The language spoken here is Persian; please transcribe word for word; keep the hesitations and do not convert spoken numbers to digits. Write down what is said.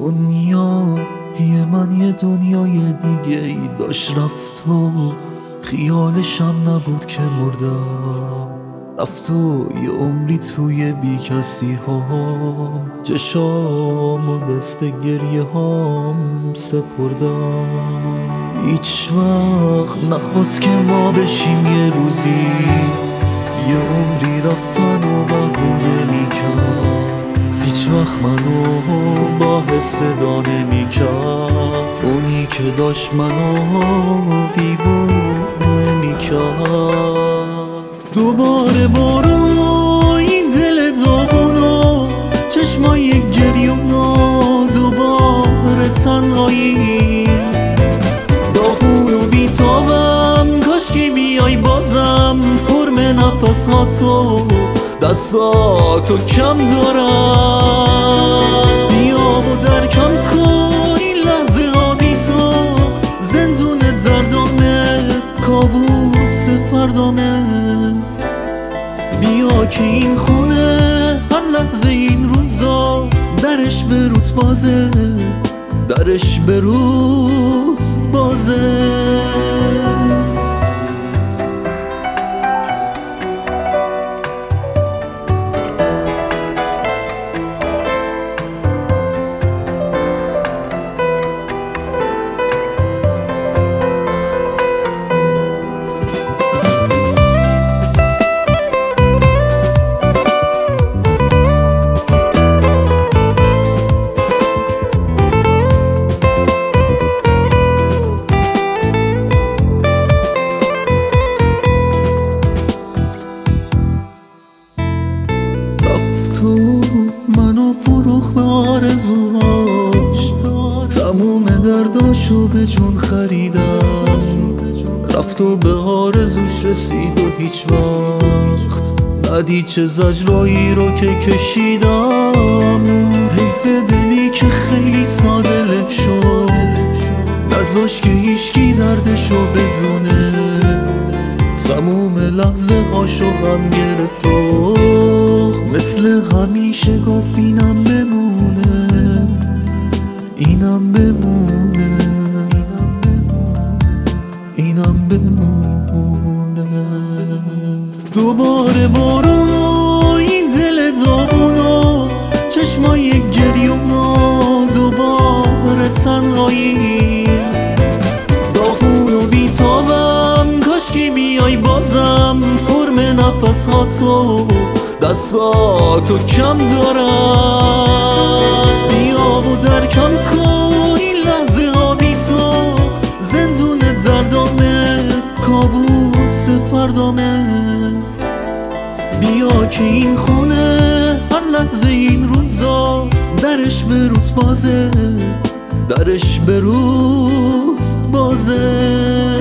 دنیای من یه دنیای دیگه ای داشت رفت و خیالشم نبود که مردم. رفت و یه عمری توی بی کسی هام چشام و دست گریه هام سپردم. هیچ وقت نخواست که ما بشیم یه روزی یه عمری رفتن و بهونه میکرد. هیچ وقت منو با حس صدا نمیکرد، اونی که داشت منو دیوونه میکرد. دوباره بارون و این دل داغونو چشمای گریونو دوباره تنهایی داغون و بیتابم. کاشکی بیای بازم حرم نفس ها تو دستاتو کم دارم. بیا و درکم کن این لحظه ها بی تو زندون دردامه کابوس فردامه. بیا که این خونه هر لحظه این روزا درش به روت بازه درش به روت بازه. منو فروخت به آرزوهاش، تموم درداشو به جون خریدم. رفت و به آرزوش رسید و هیچ وقت ندید چه زجرایی رو که کشیدم. حیف دلی که خیلی ساده له شد، نذاش که هیچکی دردشو بدونه. تموم لحظه هاشو غم گرفت و مثل همیشه گفت اینم بمونه اینم بمونه اینم بمونه. دوباره بارون و این دل داغونو چشمای گریونو دوباره تنهایی داغون و بیتابم. کاشکی بیای بازم حرم نفس ها تو دستاتو کم دارم. بیا و درکم کن این لحظه ها بی تو زندون دردامه کابوس فردامه. بیا که این خونه هر لحظه این روزا درش به روت بازه درش به روت بازه.